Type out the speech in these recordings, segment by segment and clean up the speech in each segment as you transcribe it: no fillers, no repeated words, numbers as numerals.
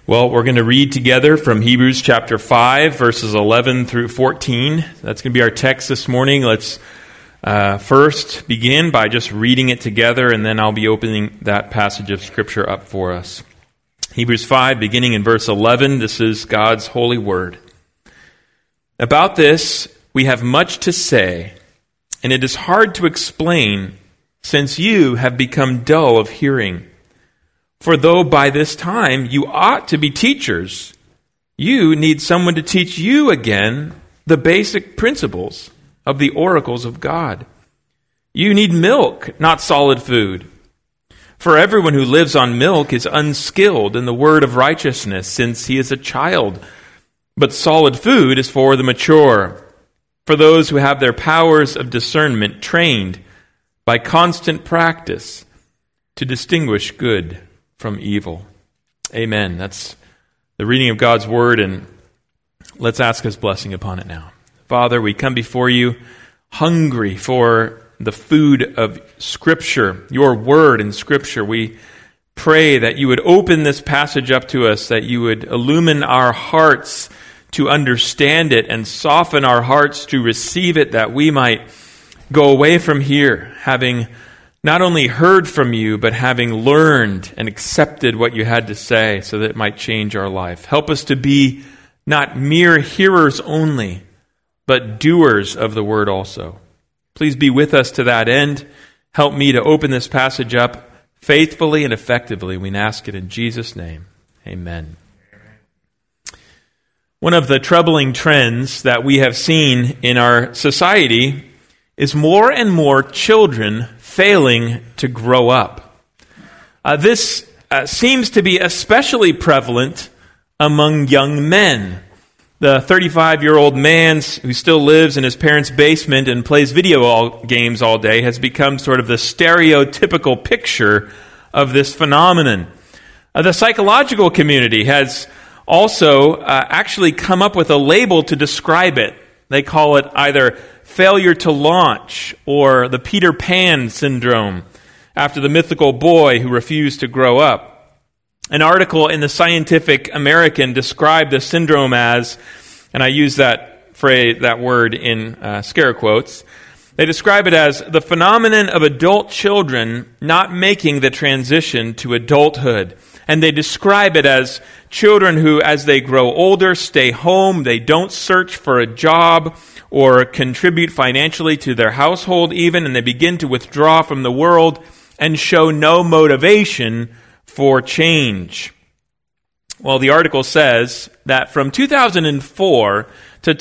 Well, we're going to read together from Hebrews chapter 5, verses 11 through 14. That's going to be our text this morning. Let's first begin by just reading it together, and then I'll be opening that passage of Scripture up for us. Hebrews 5, beginning in verse 11, this is God's holy word. About this, we have much to say, and it is hard to explain, since you have become dull of hearing. For though by this time you ought to be teachers, you need someone to teach you again the basic principles of the oracles of God. You need milk, not solid food. For everyone who lives on milk is unskilled in the word of righteousness, since he is a child. But solid food is for the mature, for those who have their powers of discernment trained by constant practice to distinguish good from evil. Amen. That's the reading of God's word, and let's ask His blessing upon it now. Father, we come before you hungry for the food of Scripture, your word in Scripture. We pray that you would open this passage up to us, that you would illumine our hearts to understand it and soften our hearts to receive it, that we might go away from here having not only heard from you, but having learned and accepted what you had to say so that it might change our life. Help us to be not mere hearers only, but doers of the word also. Please be with us to that end. Help me to open this passage up faithfully and effectively. We ask it in Jesus' name. Amen. One of the troubling trends that we have seen in our society is more and more children failing to grow up. This seems to be especially prevalent among young men. The 35-year-old man who still lives in his parents' basement and plays video games all day has become sort of the stereotypical picture of this phenomenon. The psychological community has also actually come up with a label to describe it. They call it either failure to launch or the Peter Pan syndrome, after the mythical boy who refused to grow up. An article in the Scientific American described the syndrome as, and I use that phrase, that word in scare quotes, they describe it as the phenomenon of adult children not making the transition to adulthood. And they describe it as children who, as they grow older, stay home, they don't search for a job or contribute financially to their household even, and they begin to withdraw from the world and show no motivation for change. Well, the article says that from 2004 to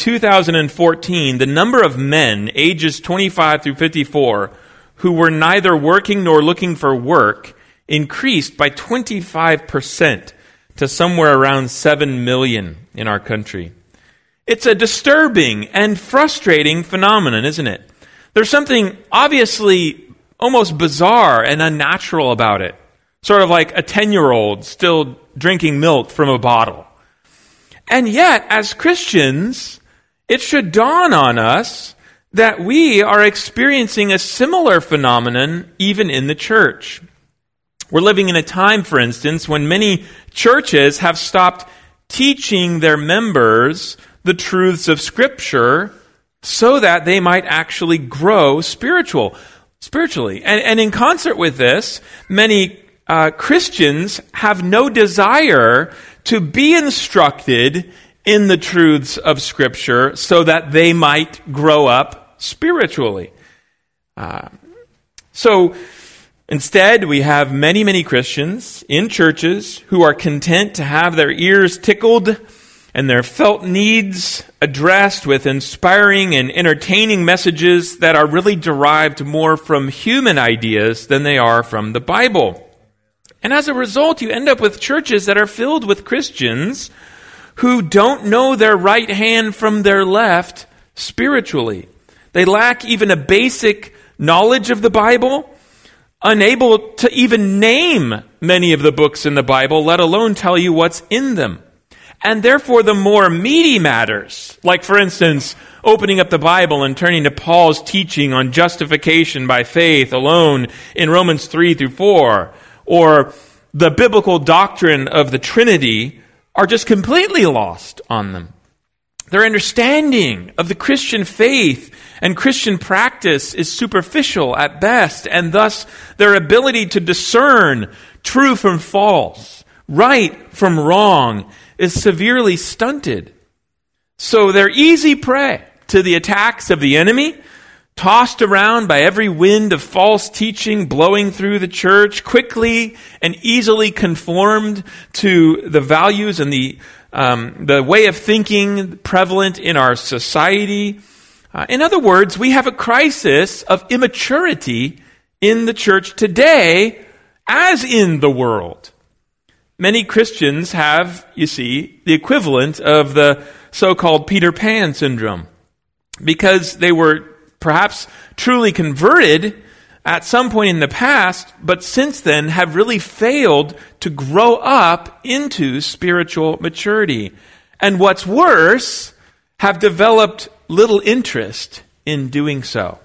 2014, the number of men ages 25 through 54 who were neither working nor looking for work increased by 25% to somewhere around 7 million in our country. It's a disturbing and frustrating phenomenon, isn't it? There's something obviously almost bizarre and unnatural about it. Sort of like a 10-year-old still drinking milk from a bottle. And yet, as Christians, it should dawn on us that we are experiencing a similar phenomenon even in the church. We're living in a time, for instance, when many churches have stopped teaching their members the truths of Scripture so that they might actually grow spiritually. And in concert with this, many Christians have no desire to be instructed in the truths of Scripture so that they might grow up spiritually. So instead, we have many, many Christians in churches who are content to have their ears tickled and their felt needs addressed with inspiring and entertaining messages that are really derived more from human ideas than they are from the Bible. And as a result, you end up with churches that are filled with Christians who don't know their right hand from their left spiritually. They lack even a basic knowledge of the Bible, unable to even name many of the books in the Bible, let alone tell you what's in them. And therefore, the more meaty matters, like, for instance, opening up the Bible and turning to Paul's teaching on justification by faith alone in Romans 3 through 4, or the biblical doctrine of the Trinity, are just completely lost on them. Their understanding of the Christian faith and Christian practice is superficial at best, and thus their ability to discern true from false, right from wrong, is severely stunted. So they're easy prey to the attacks of the enemy, tossed around by every wind of false teaching blowing through the church, quickly and easily conformed to the values and the way of thinking prevalent in our society. In other words, we have a crisis of immaturity in the church today, as in the world. Many Christians have, you see, the equivalent of the so-called Peter Pan syndrome, because they were perhaps truly converted at some point in the past, but since then have really failed to grow up into spiritual maturity. And what's worse, have developed little interest in doing so.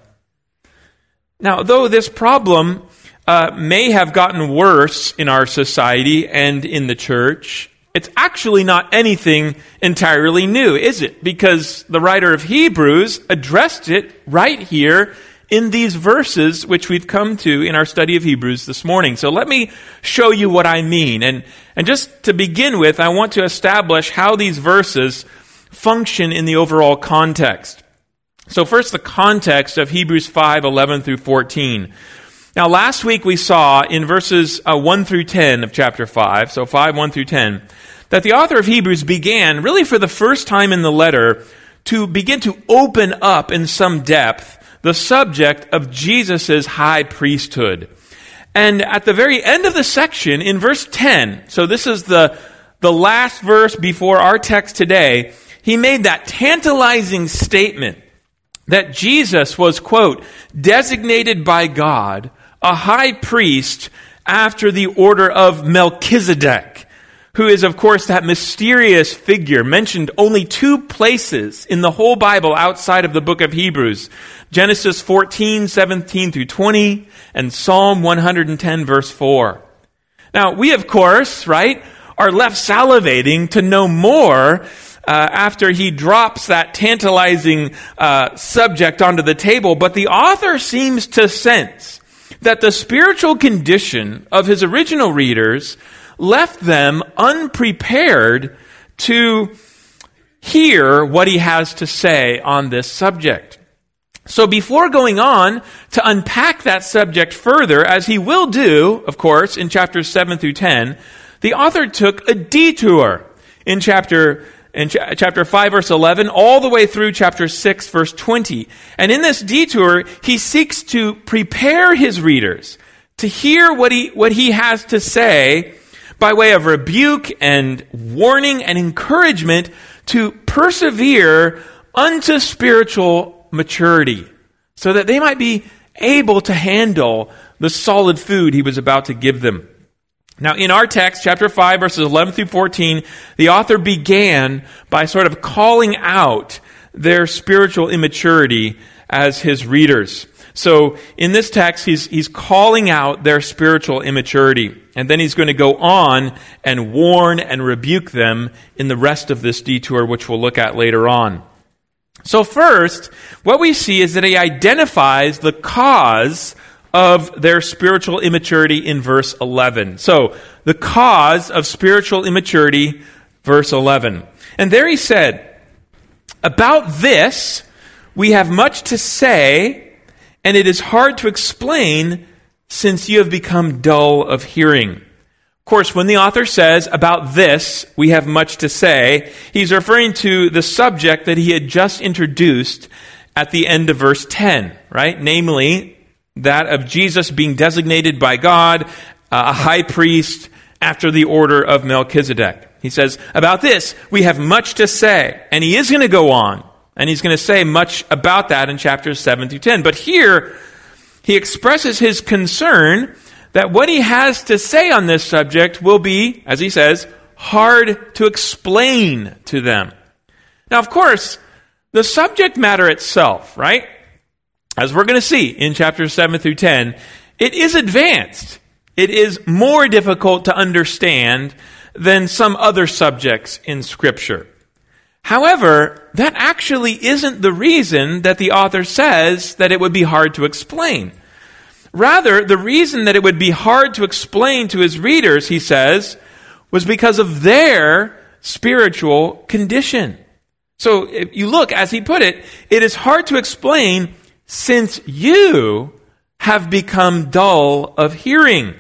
Now, though this problem may have gotten worse in our society and in the church, it's actually not anything entirely new, is it? Because the writer of Hebrews addressed it right here in these verses which we've come to in our study of Hebrews this morning. So let me show you what I mean. And just to begin with, I want to establish how these verses function in the overall context. So first, the context of Hebrews 5:11 through 14. Now, last week we saw in verses 1 through 10 of chapter 5, so 5, 1 through 10, that the author of Hebrews began, really for the first time in the letter, to begin to open up in some depth the subject of Jesus' high priesthood. And at the very end of the section, in verse 10, so this is the last verse before our text today, he made that tantalizing statement that Jesus was, quote, designated by God a high priest after the order of Melchizedek, who is, of course, that mysterious figure mentioned only 2 places in the whole Bible outside of the book of Hebrews: Genesis 14:17 through 20, and Psalm 110, verse 4. Now, we, of course, right, are left salivating to know more after he drops that tantalizing subject onto the table, but the author seems to sense that the spiritual condition of his original readers left them unprepared to hear what he has to say on this subject. So before going on to unpack that subject further, as he will do, of course, in chapters 7 through 10, the author took a detour in chapter 5, verse 11, all the way through chapter 6, verse 20. And in this detour, he seeks to prepare his readers to hear what he has to say by way of rebuke and warning and encouragement to persevere unto spiritual maturity, so that they might be able to handle the solid food he was about to give them. Now, in our text, chapter 5, verses 11 through 14, the author began by sort of calling out their spiritual immaturity as his readers. So, in this text, he's calling out their spiritual immaturity. And then he's going to go on and warn and rebuke them in the rest of this detour, which we'll look at later on. So first, what we see is that he identifies the cause of their spiritual immaturity in verse 11. So, the cause of spiritual immaturity, verse 11. And there he said, about this we have much to say, and it is hard to explain since you have become dull of hearing. Of course, when the author says, about this we have much to say, he's referring to the subject that he had just introduced at the end of verse 10, right? Namely, that of Jesus being designated by God a high priest after the order of Melchizedek. He says, about this, we have much to say. And he is going to go on, and he's going to say much about that in chapters 7 through 10. But here, he expresses his concern that what he has to say on this subject will be, as he says, hard to explain to them. Now, of course, the subject matter itself, right? As we're going to see in chapters 7 through 10, it is advanced. It is more difficult to understand than some other subjects in Scripture. However, that actually isn't the reason that the author says that it would be hard to explain. Rather, the reason that it would be hard to explain to his readers, he says, was because of their spiritual condition. So if you look, as he put it, it is hard to explain since you have become dull of hearing.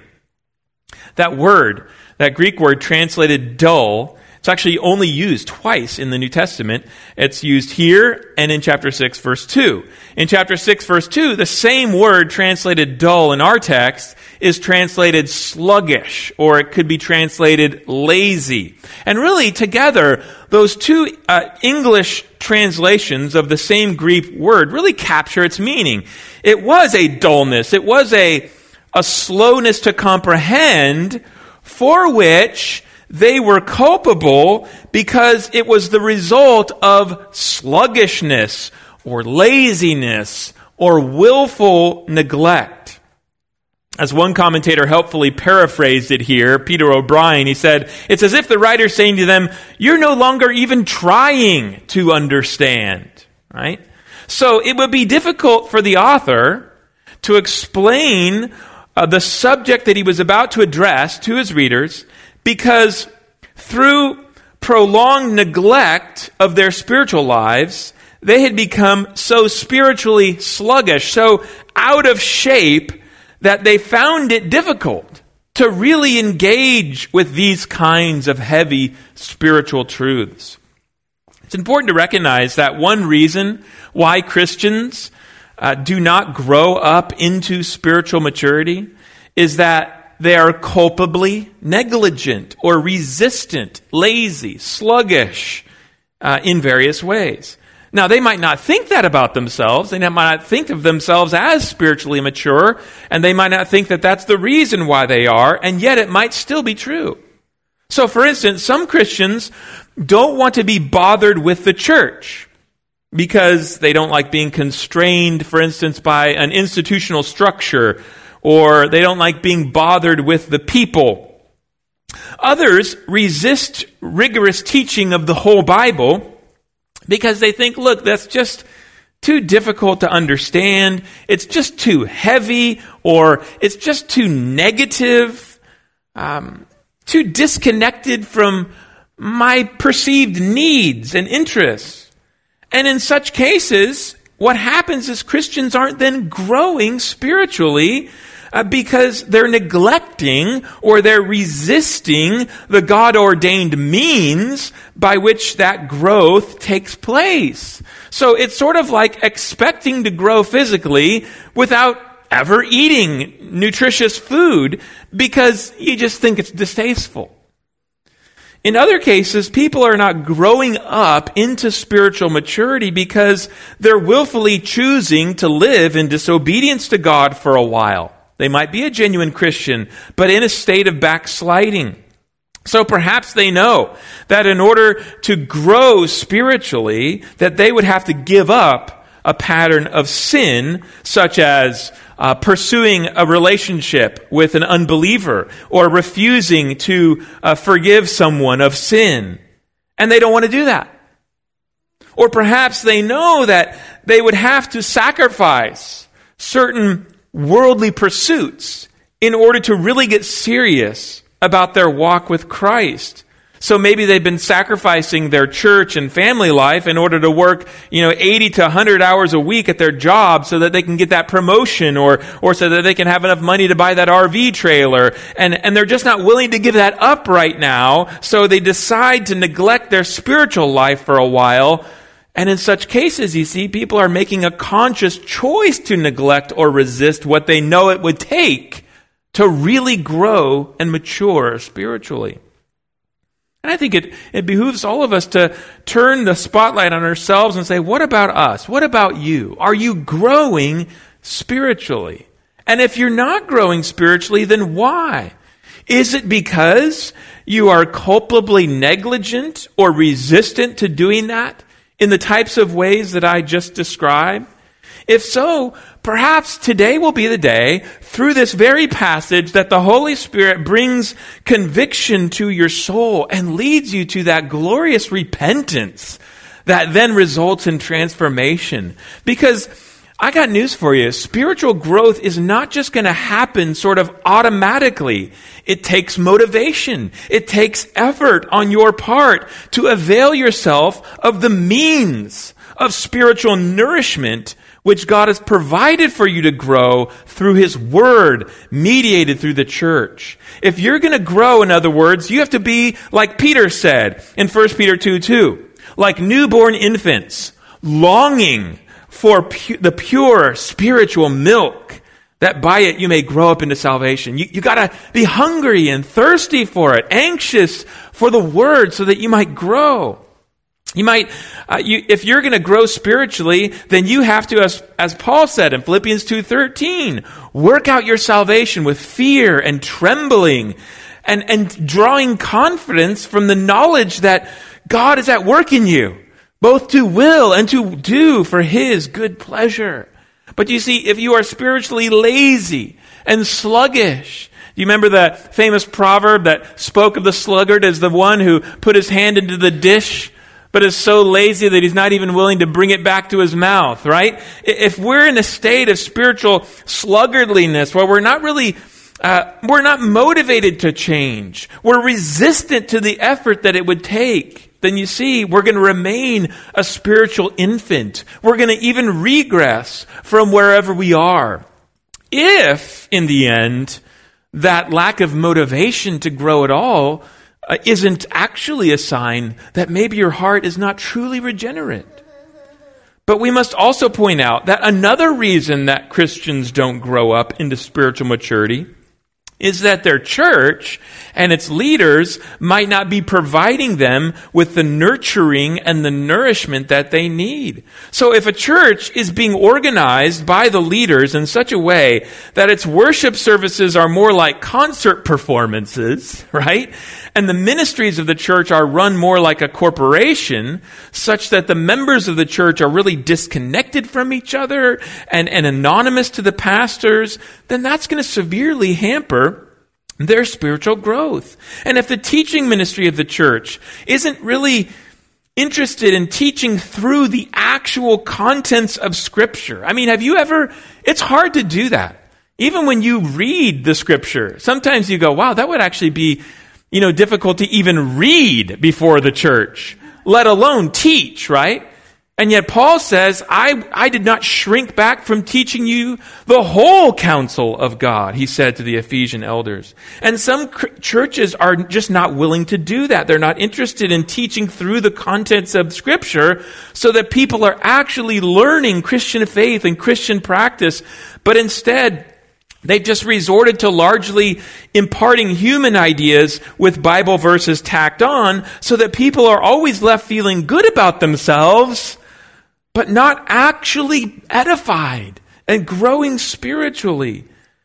That word, that Greek word translated dull, it's actually only used twice in the New Testament. It's used here and in chapter 6, verse 2. In chapter 6, verse 2, the same word translated dull in our text is translated sluggish, or it could be translated lazy. And really, together, those two English translations of the same Greek word really capture its meaning. It was a dullness. It was a slowness to comprehend for which they were culpable because it was the result of sluggishness or laziness or willful neglect. As one commentator helpfully paraphrased it here, Peter O'Brien, he said, it's as if the writer's saying to them, you're no longer even trying to understand, right? So it would be difficult for the author to explain the subject that he was about to address to his readers, because through prolonged neglect of their spiritual lives, they had become so spiritually sluggish, so out of shape, that they found it difficult to really engage with these kinds of heavy spiritual truths. It's important to recognize that one reason why Christians do not grow up into spiritual maturity is that they are culpably negligent or resistant, lazy, sluggish in various ways. Now, they might not think that about themselves. They might not think of themselves as spiritually mature, and they might not think that that's the reason why they are, and yet it might still be true. So, for instance, some Christians don't want to be bothered with the church because they don't like being constrained, for instance, by an institutional structure, or they don't like being bothered with the people. Others resist rigorous teaching of the whole Bible because they think, look, that's just too difficult to understand, it's just too heavy, or it's just too negative, too disconnected from my perceived needs and interests. And in such cases, what happens is Christians aren't then growing spiritually because they're neglecting or they're resisting the God-ordained means by which that growth takes place. So it's sort of like expecting to grow physically without ever eating nutritious food because you just think it's distasteful. In other cases, people are not growing up into spiritual maturity because they're willfully choosing to live in disobedience to God for a while. They might be a genuine Christian, but in a state of backsliding. So perhaps they know that in order to grow spiritually, that they would have to give up a pattern of sin, such as pursuing a relationship with an unbeliever or refusing to forgive someone of sin. And they don't want to do that. Or perhaps they know that they would have to sacrifice certain worldly pursuits in order to really get serious about their walk with Christ. So maybe they've been sacrificing their church and family life in order to work, 80 to 100 hours a week at their job so that they can get that promotion or so that they can have enough money to buy that RV trailer. And they're just not willing to give that up right now. So they decide to neglect their spiritual life for a while. And in such cases, you see, people are making a conscious choice to neglect or resist what they know it would take to really grow and mature spiritually. And I think it behooves all of us to turn the spotlight on ourselves and say, what about us? What about you? Are you growing spiritually? And if you're not growing spiritually, then why? Is it because you are culpably negligent or resistant to doing that in the types of ways that I just described? If so, perhaps today will be the day, through this very passage, that the Holy Spirit brings conviction to your soul and leads you to that glorious repentance that then results in transformation. Because I got news for you. Spiritual growth is not just going to happen sort of automatically. It takes motivation. It takes effort on your part to avail yourself of the means of spiritual nourishment which God has provided for you to grow through His Word, mediated through the church. If you're going to grow, in other words, you have to be, like Peter said in 1 Peter 2:2, like newborn infants, longing for the pure spiritual milk, that by it you may grow up into salvation. You got to be hungry and thirsty for it, anxious for the Word so that you might grow. You might, if you're going to grow spiritually, then you have to, as Paul said in Philippians 2:13, work out your salvation with fear and trembling, and drawing confidence from the knowledge that God is at work in you, both to will and to do for His good pleasure. But you see, if you are spiritually lazy and sluggish, do you remember the famous proverb that spoke of the sluggard as the one who put his hand into the dish, but is so lazy that he's not even willing to bring it back to his mouth, right? If we're in a state of spiritual sluggardliness where we're not really, we're not motivated to change, we're resistant to the effort that it would take, then you see, we're going to remain a spiritual infant. We're going to even regress from wherever we are. If, in the end, that lack of motivation to grow at all isn't actually a sign that maybe your heart is not truly regenerate. But we must also point out that another reason that Christians don't grow up into spiritual maturity is that their church and its leaders might not be providing them with the nurturing and the nourishment that they need. So if a church is being organized by the leaders in such a way that its worship services are more like concert performances, right? And the ministries of the church are run more like a corporation, such that the members of the church are really disconnected from each other and anonymous to the pastors, then that's going to severely hamper their spiritual growth. And if the teaching ministry of the church isn't really interested in teaching through the actual contents of Scripture, I mean, it's hard to do that. Even when you read the Scripture, sometimes you go, wow, that would actually be, difficult to even read before the church, let alone teach, right? And yet Paul says, I did not shrink back from teaching you the whole counsel of God, he said to the Ephesian elders. And some churches are just not willing to do that. They're not interested in teaching through the contents of Scripture so that people are actually learning Christian faith and Christian practice, but instead they've just resorted to largely imparting human ideas with Bible verses tacked on so that people are always left feeling good about themselves, but not actually edified and growing spiritually.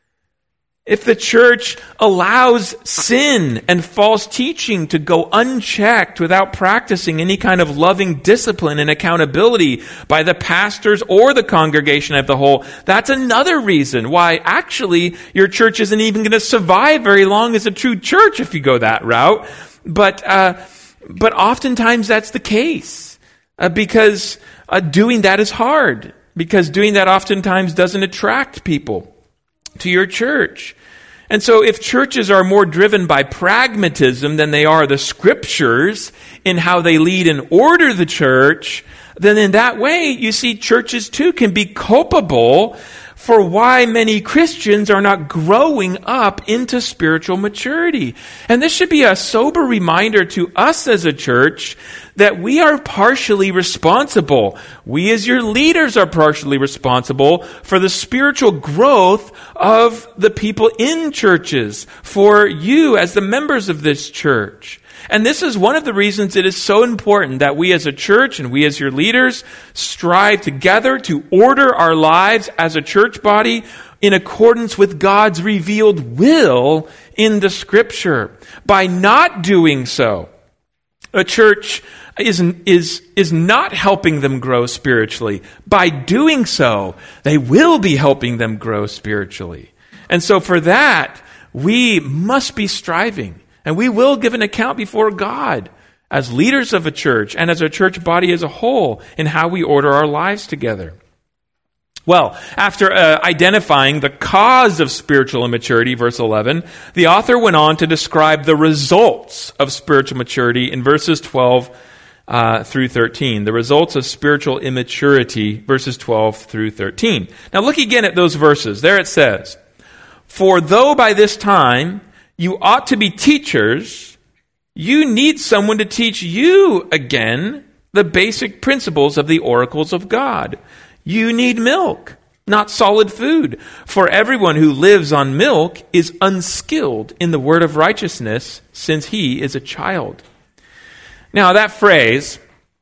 If the church allows sin and false teaching to go unchecked without practicing any kind of loving discipline and accountability by the pastors or the congregation as a whole, that's another reason why actually your church isn't even going to survive very long as a true church if you go that route. But oftentimes that's the case because doing that is hard, because doing that oftentimes doesn't attract people to your church. And so if churches are more driven by pragmatism than they are the Scriptures in how they lead and order the church, then in that way, you see, churches too can be culpable for why many Christians are not growing up into spiritual maturity. And this should be a sober reminder to us as a church that we are partially responsible. We as your leaders are partially responsible for the spiritual growth of the people in churches, for you as the members of this church. And this is one of the reasons it is so important that we as a church and we as your leaders strive together to order our lives as a church body in accordance with God's revealed will in the Scripture. By not doing so, a church is not helping them grow spiritually. By doing so, they will be helping them grow spiritually. And so for that, we must be striving, and we will give an account before God as leaders of a church and as a church body as a whole in how we order our lives together. Well, after identifying the cause of spiritual immaturity, verse 11, the author went on to describe the results of spiritual maturity in verses 12 through 13. The results of spiritual immaturity, verses 12 through 13. Now look again at those verses. There it says, "For though by this time you ought to be teachers, you need someone to teach you again the basic principles of the oracles of God. You need milk, not solid food. For everyone who lives on milk is unskilled in the word of righteousness, since he is a child." Now that phrase,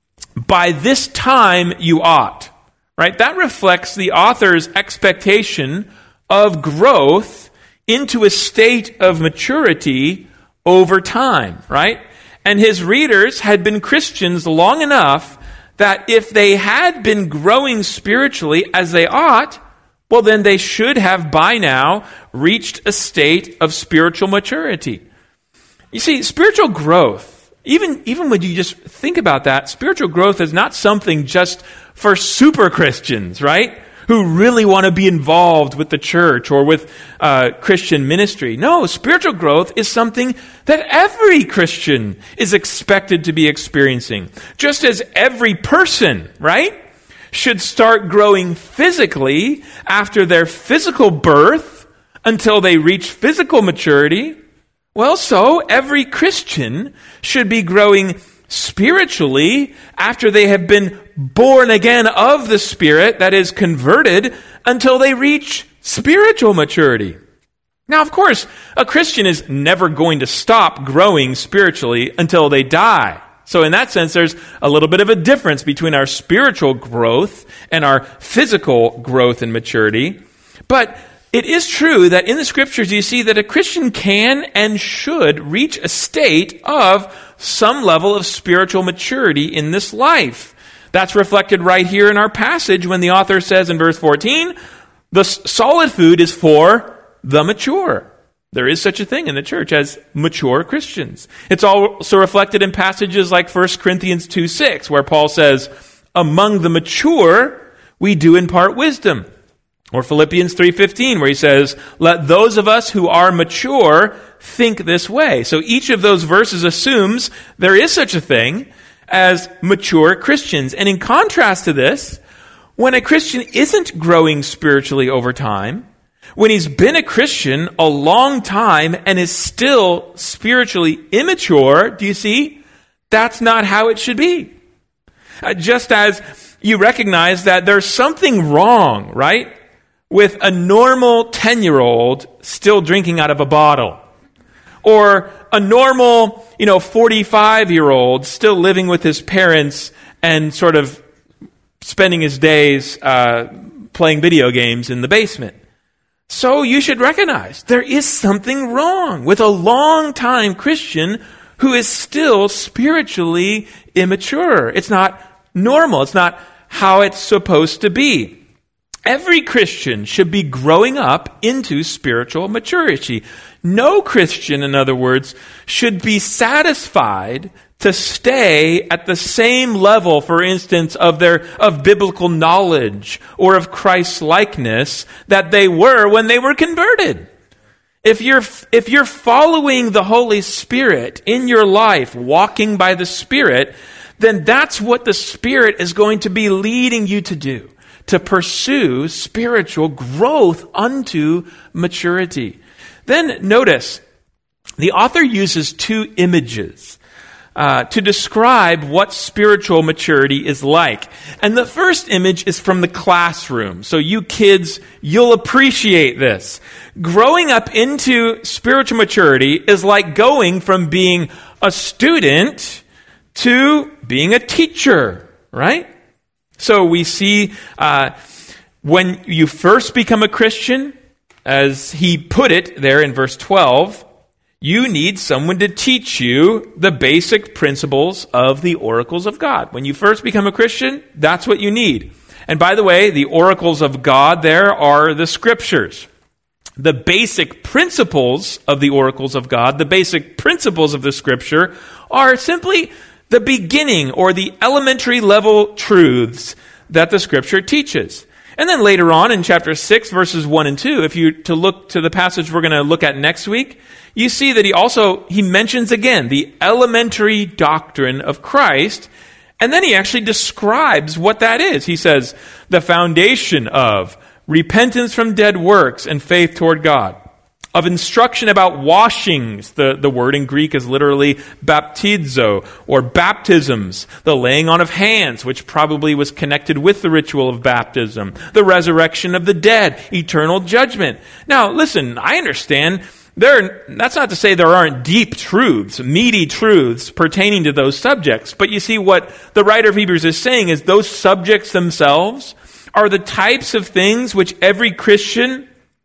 "by this time you ought," right? That reflects the author's expectation of growth into a state of maturity over time, right? And his readers had been Christians long enough that if they had been growing spiritually as they ought, well, then they should have by now reached a state of spiritual maturity. You see, spiritual growth, even when you just think about that, spiritual growth is not something just for super Christians, right? Who really want to be involved with the church or with Christian ministry. No, spiritual growth is something that every Christian is expected to be experiencing. Just as every person, right, should start growing physically after their physical birth until they reach physical maturity, well, so every Christian should be growing spiritually after they have been born again of the Spirit, that is, converted, until they reach spiritual maturity. Now, of course, a Christian is never going to stop growing spiritually until they die. So in that sense, there's a little bit of a difference between our spiritual growth and our physical growth and maturity. But it is true that in the Scriptures you see that a Christian can and should reach a state of some level of spiritual maturity in this life. That's reflected right here in our passage when the author says in verse 14, the solid food is for the mature. There is such a thing in the church as mature Christians. It's also reflected in passages like 1 Corinthians 2:6, where Paul says, among the mature, we do impart wisdom. Or Philippians 3:15, where he says, let those of us who are mature think this way. So each of those verses assumes there is such a thing as mature Christians. And in contrast to this, when a Christian isn't growing spiritually over time, when he's been a Christian a long time and is still spiritually immature, do you see? That's not how it should be. Just as you recognize that there's something wrong, right, with a normal 10-year-old still drinking out of a bottle, or a normal, 45-year-old still living with his parents and sort of spending his days playing video games in the basement. So you should recognize there is something wrong with a long-time Christian who is still spiritually immature. It's not normal. It's not how it's supposed to be. Every Christian should be growing up into spiritual maturity. No Christian, in other words, should be satisfied to stay at the same level, for instance, of biblical knowledge or of Christ's likeness that they were when they were converted. If you're following the Holy Spirit in your life, walking by the Spirit, then that's what the Spirit is going to be leading you to do, to pursue spiritual growth unto maturity. Then notice, the author uses two images to describe what spiritual maturity is like. And the first image is from the classroom. So you kids, you'll appreciate this. Growing up into spiritual maturity is like going from being a student to being a teacher, right? So we see when you first become a Christian, as he put it there in verse 12, You need someone to teach you the basic principles of the oracles of God. When you first become a Christian, that's what you need. And by the way, the oracles of God there are the Scriptures. The basic principles of the oracles of God, the basic principles of the Scripture, are simply the beginning or the elementary level truths that the Scripture teaches. And then later on in chapter 6, verses 1 and 2, if you to look to the passage we're going to look at next week, you see that he mentions again the elementary doctrine of Christ, and then he actually describes what that is. He says, the foundation of repentance from dead works and faith toward God, of instruction about washings. The word in Greek is literally baptizo, or baptisms, the laying on of hands, which probably was connected with the ritual of baptism, the resurrection of the dead, eternal judgment. Now, listen, I understand that's not to say there aren't deep truths, meaty truths pertaining to those subjects, but you see what the writer of Hebrews is saying is those subjects themselves are the types of things which every Christian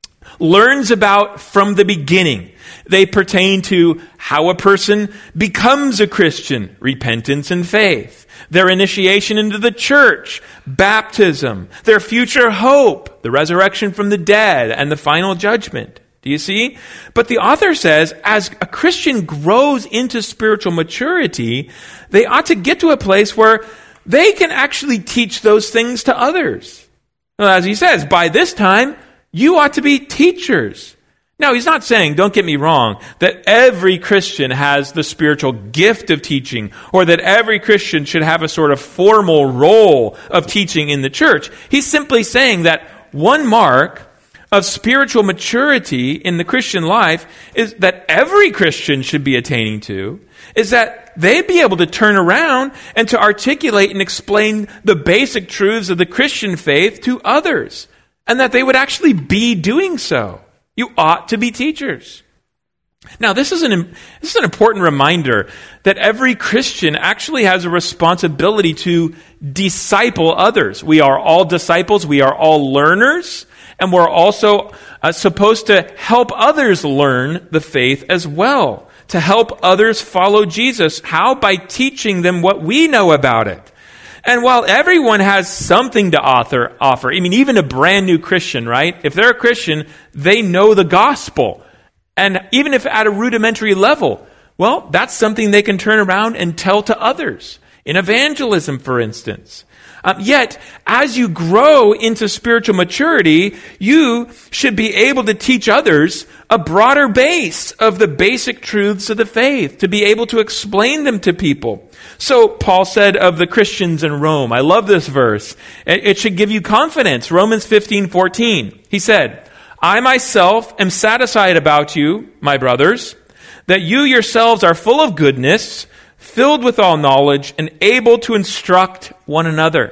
learns about from the beginning. They pertain to how a person becomes a Christian, repentance and faith, their initiation into the church, baptism, their future hope, the resurrection from the dead, and the final judgment. Do you see? But the author says, as a Christian grows into spiritual maturity, they ought to get to a place where they can actually teach those things to others. Well, as he says, by this time, you ought to be teachers. Now, he's not saying, don't get me wrong, that every Christian has the spiritual gift of teaching, or that every Christian should have a sort of formal role of teaching in the church. He's simply saying that one mark of spiritual maturity in the Christian life is that every Christian should be attaining to, is that they'd be able to turn around and to articulate and explain the basic truths of the Christian faith to others, and that they would actually be doing so. You ought to be teachers. Now, this is an important reminder that every Christian actually has a responsibility to disciple others. We are all disciples. We are all learners. And we're also supposed to help others learn the faith as well, to help others follow Jesus. How? By teaching them what we know about it. And while everyone has something to offer, I mean, even a brand new Christian, right? If they're a Christian, they know the gospel. And even if at a rudimentary level, well, that's something they can turn around and tell to others. In evangelism, for instance. Yet, as you grow into spiritual maturity, you should be able to teach others a broader base of the basic truths of the faith, to be able to explain them to people. So, Paul said of the Christians in Rome, I love this verse, it should give you confidence. Romans 15:14. He said, I myself am satisfied about you, my brothers, that you yourselves are full of goodness, filled with all knowledge, and able to instruct one another.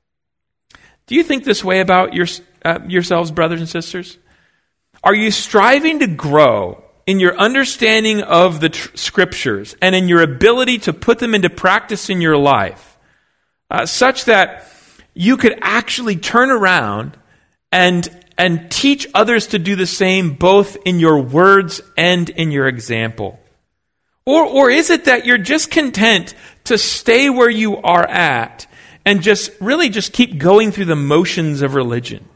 Do you think this way about yourselves, brothers and sisters? Are you striving to grow in your understanding of the Scriptures and in your ability to put them into practice in your life, such that you could actually turn around and teach others to do the same, both in your words and in your example? Or is it that you're just content to stay where you are at and just keep going through the motions of religion?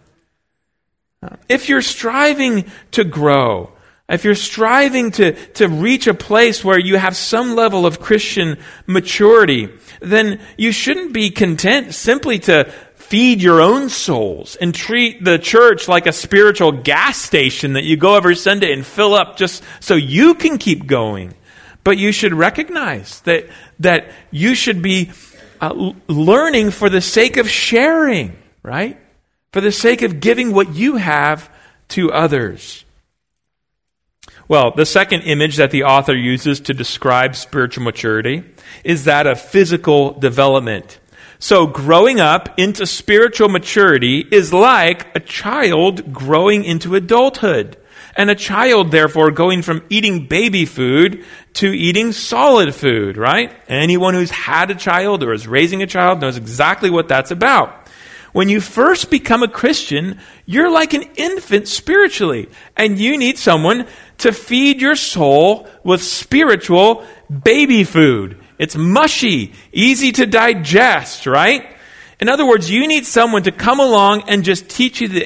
If you're striving to grow, if you're striving to reach a place where you have some level of Christian maturity, then you shouldn't be content simply to feed your own souls and treat the church like a spiritual gas station that you go every Sunday and fill up just so you can keep going. But you should recognize that you should be learning for the sake of sharing, right? For the sake of giving what you have to others. Well, the second image that the author uses to describe spiritual maturity is that of physical development. So growing up into spiritual maturity is like a child growing into adulthood. And a child, therefore, going from eating baby food to eating solid food, right? Anyone who's had a child or is raising a child knows exactly what that's about. When you first become a Christian, you're like an infant spiritually, and you need someone to feed your soul with spiritual baby food. It's mushy, easy to digest, right? In other words, you need someone to come along and just teach you the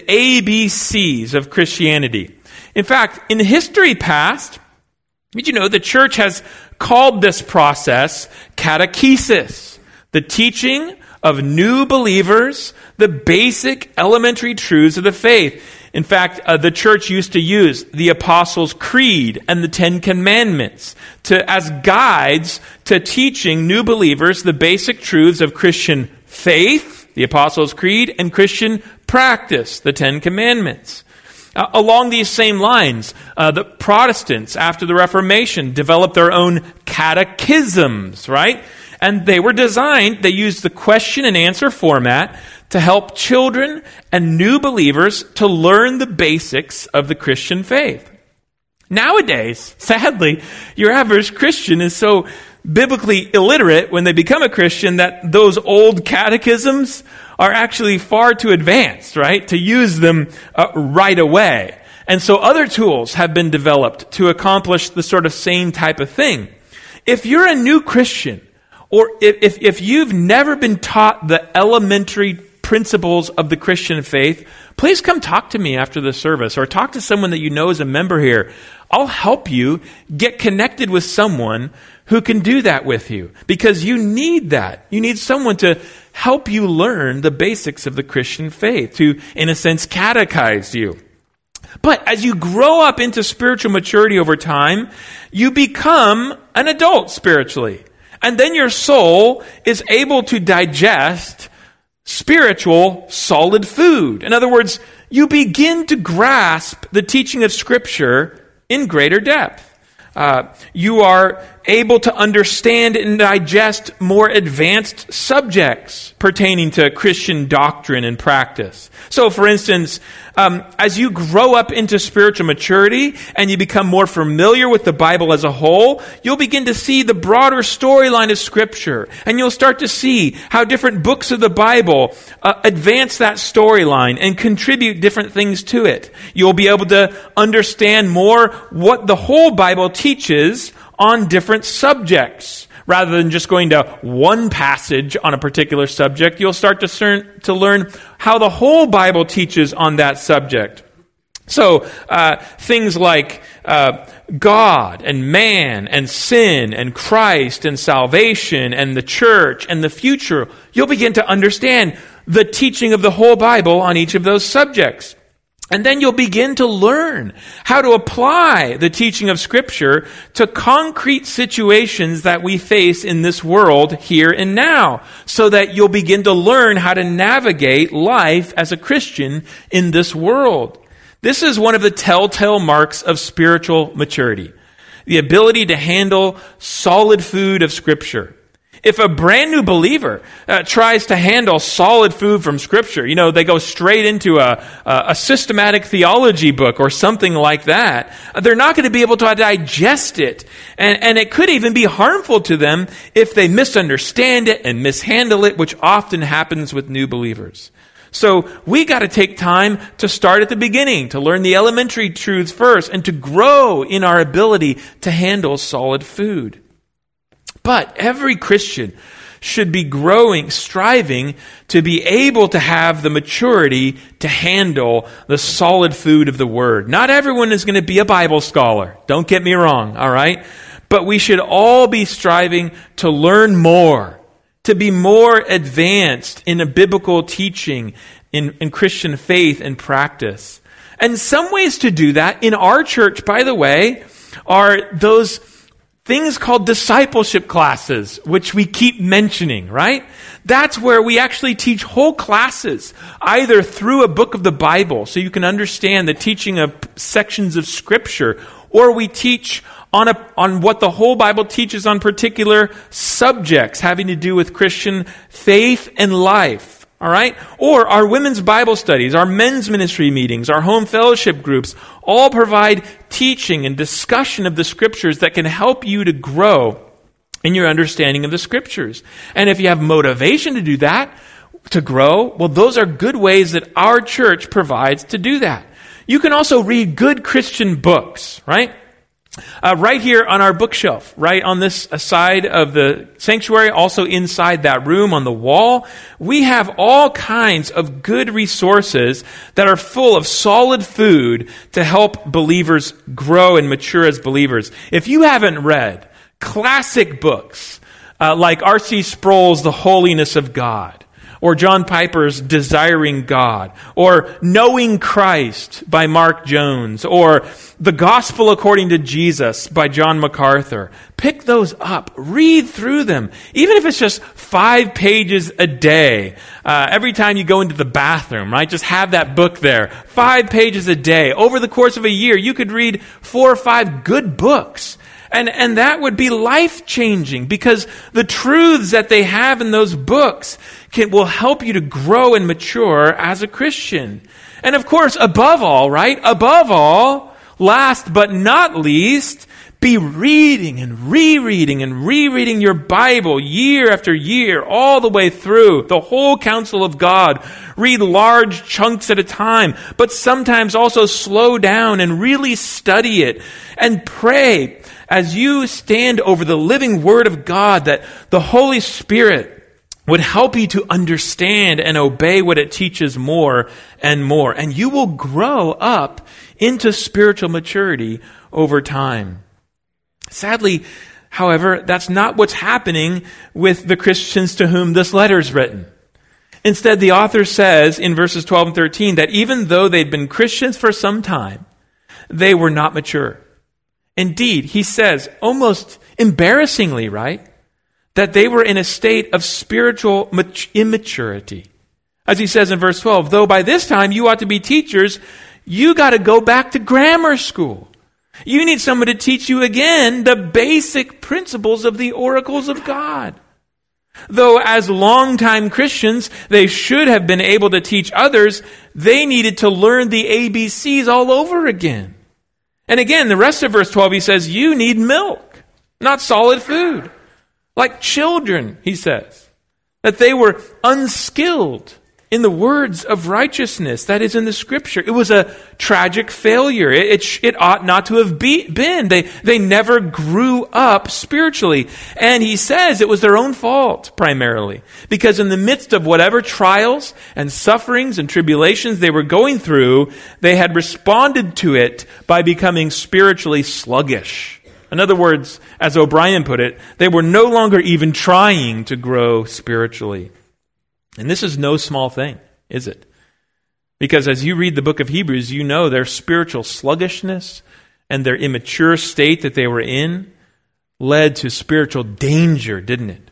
ABCs of Christianity. In fact, in history past, did you know the church has called this process catechesis, the teaching of new believers the basic elementary truths of the faith. In fact, the church used to use the Apostles' Creed and the Ten Commandments as guides to teaching new believers the basic truths of Christian faith, the Apostles' Creed, and Christian practice, the Ten Commandments. Along these same lines, the Protestants, after the Reformation, developed their own catechisms, right? And they were designed, they used the question and answer format to help children and new believers to learn the basics of the Christian faith. Nowadays, sadly, your average Christian is so biblically illiterate when they become a Christian that those old catechisms are actually far too advanced, right, to use them right away. And so other tools have been developed to accomplish the sort of same type of thing. If you're a new Christian, or if you've never been taught the elementary principles of the Christian faith, please come talk to me after the service, or talk to someone that you know is a member here. I'll help you get connected with someone who can do that with you, because you need that. You need someone to help you learn the basics of the Christian faith, to, in a sense, catechize you. But as you grow up into spiritual maturity over time, you become an adult spiritually. And then your soul is able to digest spiritual solid food. In other words, you begin to grasp the teaching of Scripture in greater depth. You are able to understand and digest more advanced subjects pertaining to Christian doctrine and practice. So, for instance, as you grow up into spiritual maturity and you become more familiar with the Bible as a whole, you'll begin to see the broader storyline of Scripture, and you'll start to see how different books of the Bible advance that storyline and contribute different things to it. You'll be able to understand more what the whole Bible teaches on different subjects. Rather than just going to one passage on a particular subject, you'll start to learn how the whole Bible teaches on that subject. So, things like God and man and sin and Christ and salvation and the church and the future, you'll begin to understand the teaching of the whole Bible on each of those subjects. And then you'll begin to learn how to apply the teaching of Scripture to concrete situations that we face in this world here and now, so that you'll begin to learn how to navigate life as a Christian in this world. This is one of the telltale marks of spiritual maturity, the ability to handle solid food of Scripture. If a brand new believer tries to handle solid food from Scripture, they go straight into a systematic theology book or something like that, they're not going to be able to digest it. And it could even be harmful to them if they misunderstand it and mishandle it, which often happens with new believers. So we got to take time to start at the beginning, to learn the elementary truths first, and to grow in our ability to handle solid food. But every Christian should be striving to be able to have the maturity to handle the solid food of the Word. Not everyone is going to be a Bible scholar. Don't get me wrong, all right? But we should all be striving to learn more, to be more advanced in a biblical teaching, in Christian faith and practice. And some ways to do that in our church, by the way, are those things called discipleship classes, which we keep mentioning, right? That's where we actually teach whole classes, either through a book of the Bible, so you can understand the teaching of sections of Scripture, or we teach on what the whole Bible teaches on particular subjects having to do with Christian faith and life. All right? Or our women's Bible studies, our men's ministry meetings, our home fellowship groups all provide teaching and discussion of the Scriptures that can help you to grow in your understanding of the Scriptures. And if you have motivation to do that, to grow, well, those are good ways that our church provides to do that. You can also read good Christian books, right? Right here on our bookshelf, right on this side of the sanctuary, also inside that room on the wall, we have all kinds of good resources that are full of solid food to help believers grow and mature as believers. If you haven't read classic books like R.C. Sproul's The Holiness of God, or John Piper's Desiring God, or Knowing Christ by Mark Jones, or The Gospel According to Jesus by John MacArthur. Pick those up. Read through them. Even if it's just 5 pages a day. Every time you go into the bathroom, right? Just have that book there. 5 pages a day. Over the course of a year, you could read 4 or 5 good books. And that would be life-changing because the truths that they have in those books will help you to grow and mature as a Christian. And of course, above all, right? Above all, last but not least, be reading and rereading your Bible year after year, all the way through the whole counsel of God. Read large chunks at a time, but sometimes also slow down and really study it and pray as you stand over the living Word of God that the Holy Spirit would help you to understand and obey what it teaches more and more. And you will grow up into spiritual maturity over time. Sadly, however, that's not what's happening with the Christians to whom this letter is written. Instead, the author says in verses 12 and 13 that even though they'd been Christians for some time, they were not mature. Indeed, he says, almost embarrassingly, right, that they were in a state of spiritual immaturity. As he says in verse 12, though by this time you ought to be teachers, you got to go back to grammar school. You need someone to teach you again the basic principles of the oracles of God. Though as longtime Christians, they should have been able to teach others, they needed to learn the ABCs all over again. And again, the rest of verse 12, he says, you need milk, not solid food. Like children, he says, that they were unskilled in the words of righteousness that is in the Scripture. It was a tragic failure. It ought not to have been. They never grew up spiritually. And he says it was their own fault, primarily. Because in the midst of whatever trials and sufferings and tribulations they were going through, they had responded to it by becoming spiritually sluggish. In other words, as O'Brien put it, they were no longer even trying to grow spiritually. And this is no small thing, is it? Because as you read the book of Hebrews, you know their spiritual sluggishness and their immature state that they were in led to spiritual danger, didn't it?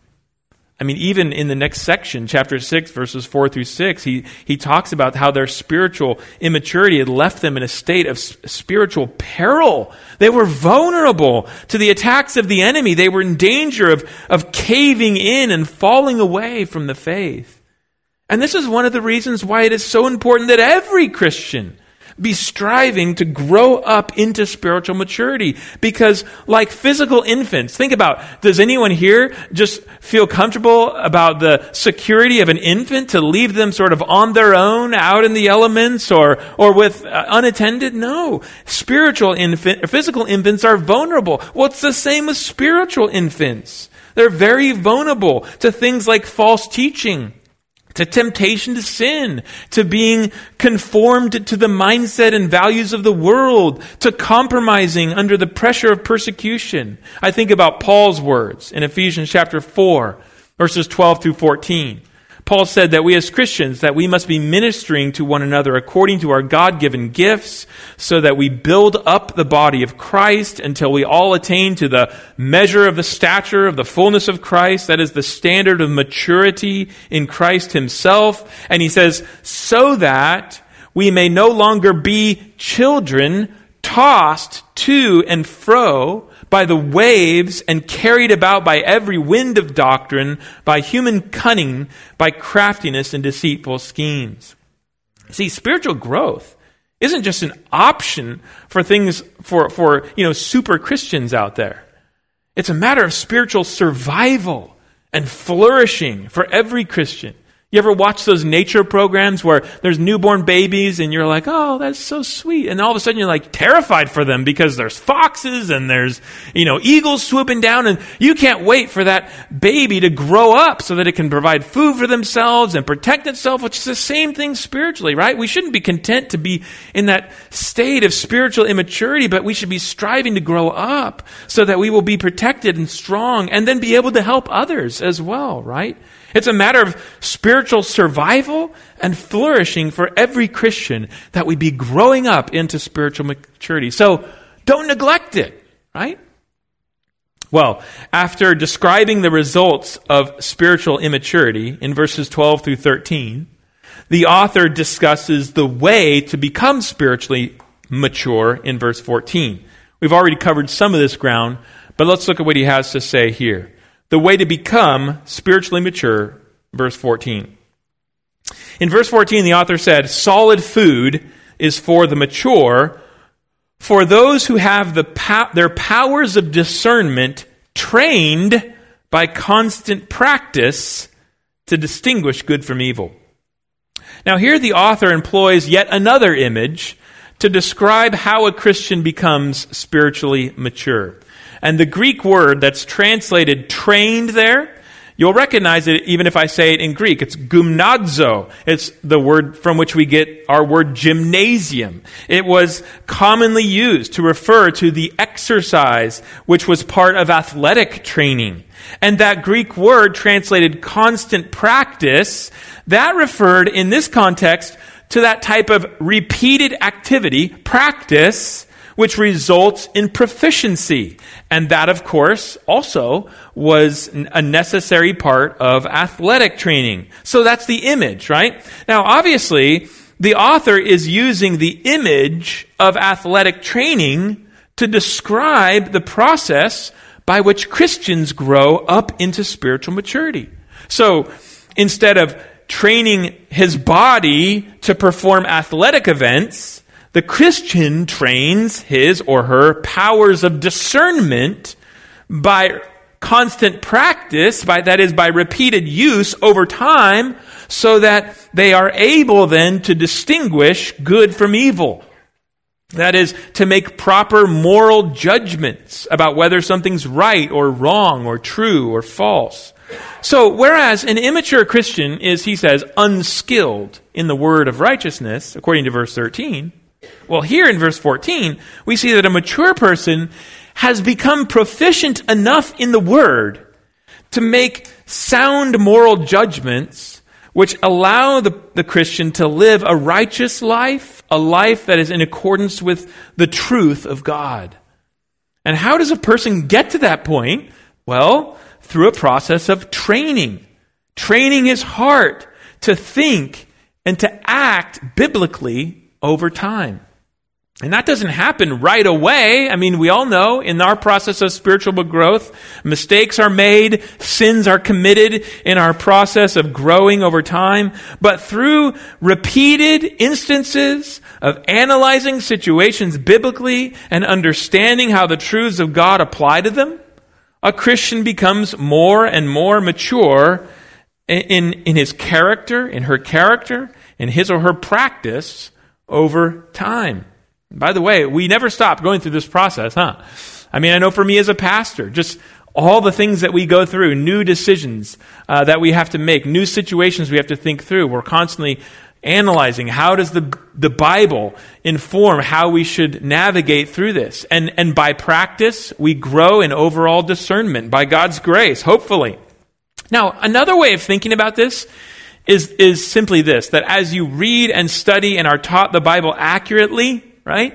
I mean, even in the next section, chapter 6, verses 4 through 6, he talks about how their spiritual immaturity had left them in a state of spiritual peril. They were vulnerable to the attacks of the enemy. They were in danger of caving in and falling away from the faith. And this is one of the reasons why it is so important that every Christian be striving to grow up into spiritual maturity. Because like physical infants, think about, does anyone here just feel comfortable about the security of an infant to leave them sort of on their own out in the elements or with unattended? No. Physical infants are vulnerable. Well, it's the same with spiritual infants. They're very vulnerable to things like false teaching, to temptation to sin, to being conformed to the mindset and values of the world, to compromising under the pressure of persecution. I think about Paul's words in Ephesians chapter 4, verses 12 through 14. Paul said that we as Christians, that we must be ministering to one another according to our God-given gifts, so that we build up the body of Christ until we all attain to the measure of the stature of the fullness of Christ. That is the standard of maturity in Christ himself. And he says, so that we may no longer be children tossed to and fro by the waves and carried about by every wind of doctrine, by human cunning, by craftiness and deceitful schemes. See, spiritual growth isn't just an option for things for super Christians out there. It's a matter of spiritual survival and flourishing for every Christian. You ever watch those nature programs where there's newborn babies and you're like, oh, that's so sweet. And all of a sudden you're like terrified for them because there's foxes and there's, eagles swooping down, and you can't wait for that baby to grow up so that it can provide food for themselves and protect itself, which is the same thing spiritually, right? We shouldn't be content to be in that state of spiritual immaturity, but we should be striving to grow up so that we will be protected and strong and then be able to help others as well, right? It's a matter of spiritual survival and flourishing for every Christian that we be growing up into spiritual maturity. So don't neglect it, right? Well, after describing the results of spiritual immaturity in verses 12 through 13, the author discusses the way to become spiritually mature in verse 14. We've already covered some of this ground, but let's look at what he has to say here. The way to become spiritually mature, verse 14. In verse 14, the author said, solid food is for the mature, for those who have their powers of discernment trained by constant practice to distinguish good from evil. Now here the author employs yet another image to describe how a Christian becomes spiritually mature. And the Greek word that's translated trained there, you'll recognize it even if I say it in Greek. It's gymnazo. It's the word from which we get our word gymnasium. It was commonly used to refer to the exercise which was part of athletic training. And that Greek word translated constant practice, that referred in this context to that type of repeated activity, practice, which results in proficiency. And that, of course, also was a necessary part of athletic training. So that's the image, right? Now, obviously, the author is using the image of athletic training to describe the process by which Christians grow up into spiritual maturity. So instead of training his body to perform athletic events, the Christian trains his or her powers of discernment by constant practice, by repeated use over time, so that they are able then to distinguish good from evil. That is, to make proper moral judgments about whether something's right or wrong or true or false. So, whereas an immature Christian is, he says, unskilled in the word of righteousness, according to verse 13, well, here in verse 14, we see that a mature person has become proficient enough in the Word to make sound moral judgments which allow the Christian to live a righteous life, a life that is in accordance with the truth of God. And how does a person get to that point? Well, through a process of training his heart to think and to act biblically over time. And that doesn't happen right away. I mean, we all know in our process of spiritual growth, mistakes are made, sins are committed in our process of growing over time. But through repeated instances of analyzing situations biblically and understanding how the truths of God apply to them, a Christian becomes more and more mature in his character, in her character, in his or her practice over time. By the way, we never stop going through this process, huh? I mean, I know for me as a pastor, just all the things that we go through, new decisions that we have to make, new situations we have to think through. We're constantly analyzing how does the Bible inform how we should navigate through this. And by practice, we grow in overall discernment by God's grace, hopefully. Now, another way of thinking about this is simply this, that as you read and study and are taught the Bible accurately, right,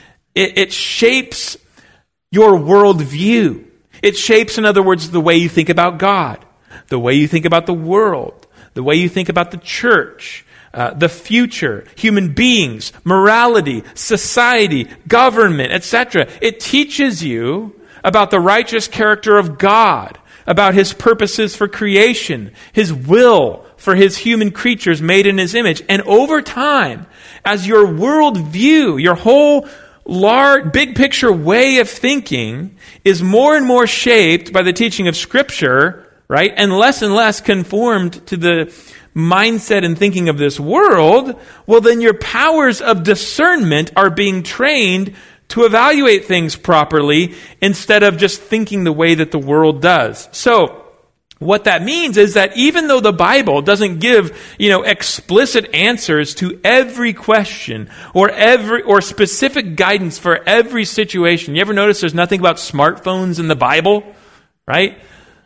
it shapes your worldview. It shapes, in other words, the way you think about God, the way you think about the world, the way you think about the church, the future, human beings, morality, society, government, etc. It teaches you about the righteous character of God, about His purposes for creation, His will for His human creatures made in His image. And over time, as your worldview, your whole large, big picture way of thinking is more and more shaped by the teaching of Scripture, right, and less conformed to the mindset and thinking of this world, well, then your powers of discernment are being trained to evaluate things properly instead of just thinking the way that the world does. So, what that means is that even though the Bible doesn't give, explicit answers to every question or specific guidance for every situation. You ever notice there's nothing about smartphones in the Bible, right?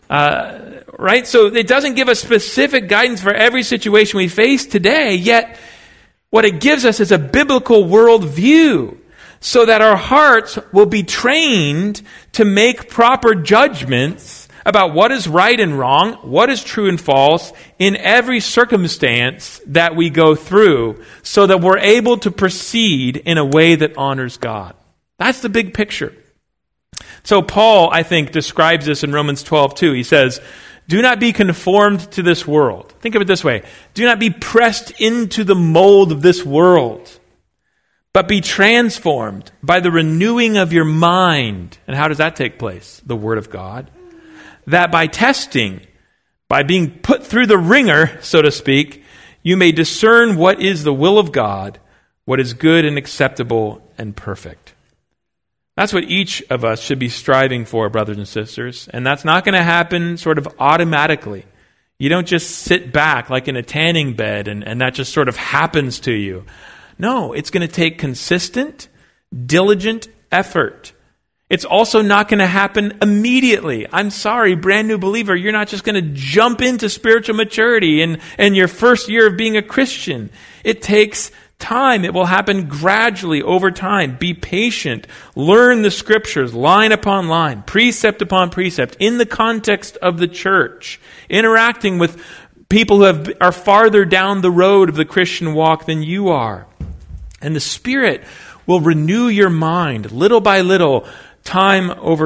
Right? So it doesn't give us specific guidance for every situation we face today, yet what it gives us is a biblical worldview so that our hearts will be trained to make proper judgments about what is right and wrong, what is true and false in every circumstance that we go through so that we're able to proceed in a way that honors God. That's the big picture. So Paul, I think, describes this in Romans 12:2. He says, do not be conformed to this world. Think of it this way. Do not be pressed into the mold of this world, but be transformed by the renewing of your mind. And how does that take place? The Word of God. That by testing, by being put through the ringer, so to speak, you may discern what is the will of God, what is good and acceptable and perfect. That's what each of us should be striving for, brothers and sisters. And that's not going to happen sort of automatically. You don't just sit back like in a tanning bed and that just sort of happens to you. No, it's going to take consistent, diligent effort. It's also not going to happen immediately. I'm sorry, brand new believer, you're not just going to jump into spiritual maturity in your first year of being a Christian. It takes time. It will happen gradually over time. Be patient. Learn the Scriptures line upon line, precept upon precept, in the context of the church, interacting with people who are farther down the road of the Christian walk than you are. And the Spirit will renew your mind little by little, time over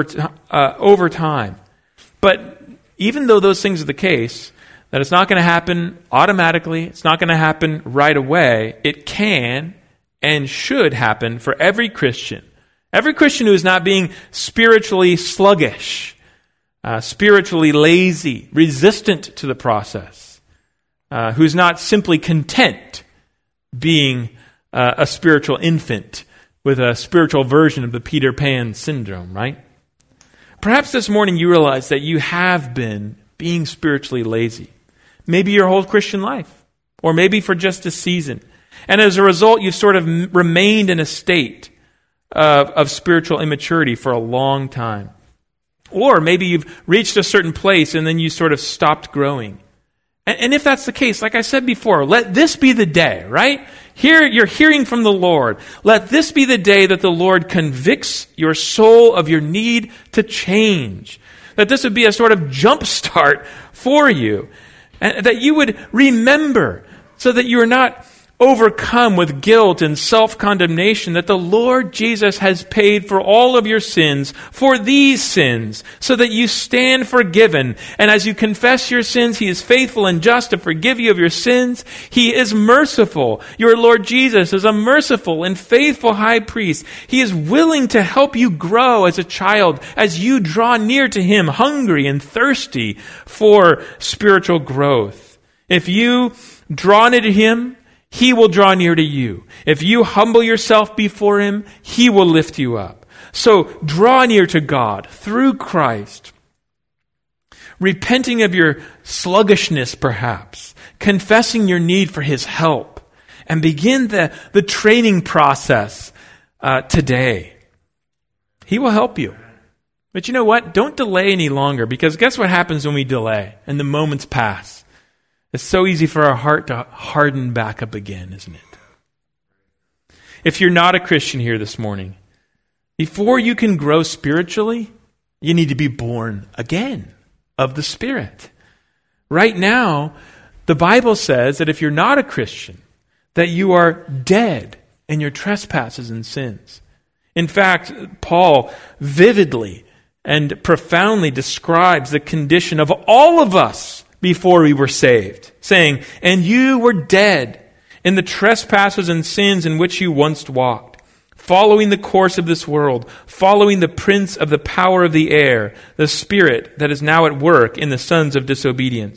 time. But even though those things are the case, that it's not going to happen automatically, it's not going to happen right away, it can and should happen for every Christian. Every Christian who is not being spiritually sluggish, spiritually lazy, resistant to the process, who's not simply content being a spiritual infant with a spiritual version of the Peter Pan syndrome, right? Perhaps this morning you realize that you have been being spiritually lazy. Maybe your whole Christian life, or maybe for just a season. And as a result, you've sort of remained in a state of spiritual immaturity for a long time. Or maybe you've reached a certain place and then you sort of stopped growing. And if that's the case, like I said before, let this be the day, right? Here, you're hearing from the Lord. Let this be the day that the Lord convicts your soul of your need to change. That this would be a sort of jump start for you. And that you would remember, so that you are not overcome with guilt and self-condemnation, that the Lord Jesus has paid for all of your sins, for these sins, so that you stand forgiven. And as you confess your sins, He is faithful and just to forgive you of your sins. He is merciful. Your Lord Jesus is a merciful and faithful high priest. He is willing to help you grow as a child, as you draw near to Him, hungry and thirsty for spiritual growth. If you draw near to Him, He will draw near to you. If you humble yourself before Him, He will lift you up. So draw near to God through Christ, repenting of your sluggishness perhaps, confessing your need for His help, and begin the training process today. He will help you. But you know what? Don't delay any longer, because guess what happens when we delay and the moments pass? It's so easy for our heart to harden back up again, isn't it? If you're not a Christian here this morning, before you can grow spiritually, you need to be born again of the Spirit. Right now, the Bible says that if you're not a Christian, that you are dead in your trespasses and sins. In fact, Paul vividly and profoundly describes the condition of all of us before we were saved, saying, "And you were dead in the trespasses and sins in which you once walked, following the course of this world, following the prince of the power of the air, the spirit that is now at work in the sons of disobedience,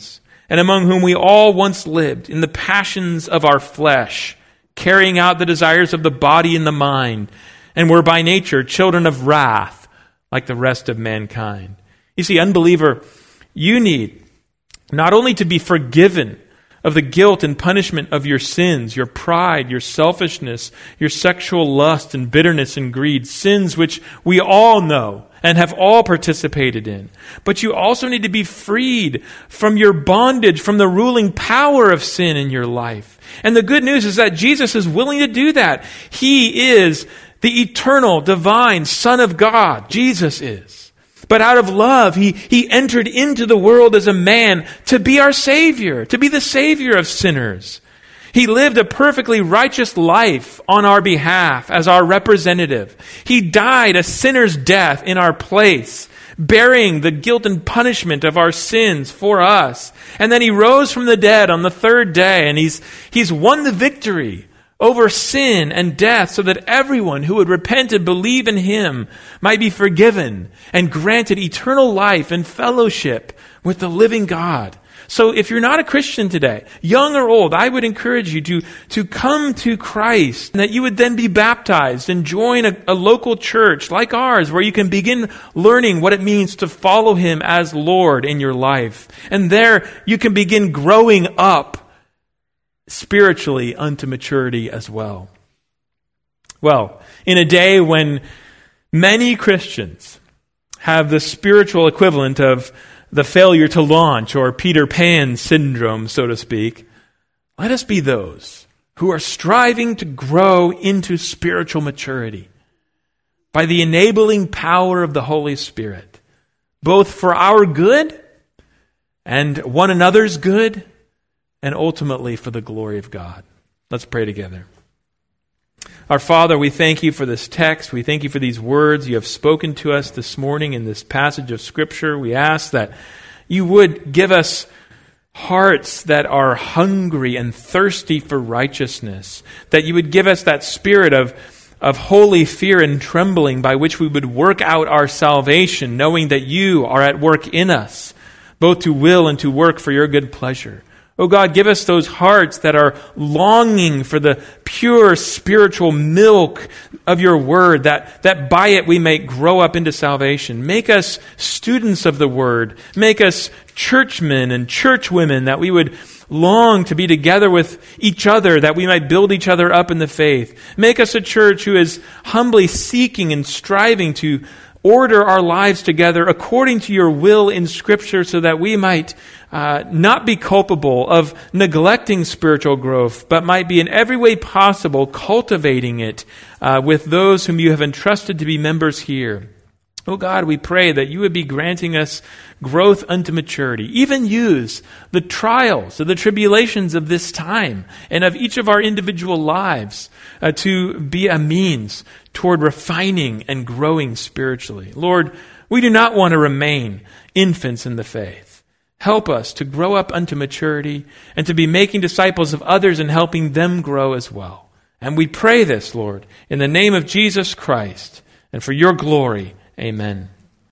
and among whom we all once lived in the passions of our flesh, carrying out the desires of the body and the mind, and were by nature children of wrath, like the rest of mankind. You see, unbeliever, you need not only to be forgiven of the guilt and punishment of your sins, your pride, your selfishness, your sexual lust and bitterness and greed, sins which we all know and have all participated in. But you also need to be freed from your bondage, from the ruling power of sin in your life. And the good news is that Jesus is willing to do that. He is the eternal, divine Son of God. Jesus is. But out of love, he entered into the world as a man to be our Savior, to be the Savior of sinners. He lived a perfectly righteous life on our behalf as our representative. He died a sinner's death in our place, bearing the guilt and punishment of our sins for us. And then he rose from the dead on the third day, and he's won the victory over sin and death, so that everyone who would repent and believe in him might be forgiven and granted eternal life and fellowship with the living God. So if you're not a Christian today, young or old, I would encourage you to come to Christ, and that you would then be baptized and join a local church like ours, where you can begin learning what it means to follow him as Lord in your life. And there you can begin growing up spiritually unto maturity as well. Well, in a day when many Christians have the spiritual equivalent of the failure to launch, or Peter Pan syndrome, so to speak, let us be those who are striving to grow into spiritual maturity by the enabling power of the Holy Spirit, both for our good and one another's good, and ultimately for the glory of God. Let's pray together. Our Father, we thank you for this text. We thank you for these words you have spoken to us this morning in this passage of Scripture. We ask that you would give us hearts that are hungry and thirsty for righteousness, that you would give us that spirit of holy fear and trembling by which we would work out our salvation, knowing that you are at work in us, both to will and to work for your good pleasure. Oh God, give us those hearts that are longing for the pure spiritual milk of your word, that by it we may grow up into salvation. Make us students of the word. Make us churchmen and churchwomen, that we would long to be together with each other, that we might build each other up in the faith. Make us a church who is humbly seeking and striving to order our lives together according to your will in Scripture, so that we might not be culpable of neglecting spiritual growth, but might be in every way possible cultivating it with those whom you have entrusted to be members here. Oh God, we pray that you would be granting us growth unto maturity. Even use the trials or the tribulations of this time and of each of our individual lives to be a means toward refining and growing spiritually. Lord, we do not want to remain infants in the faith. Help us to grow up unto maturity and to be making disciples of others and helping them grow as well. And we pray this, Lord, in the name of Jesus Christ and for your glory. Amen.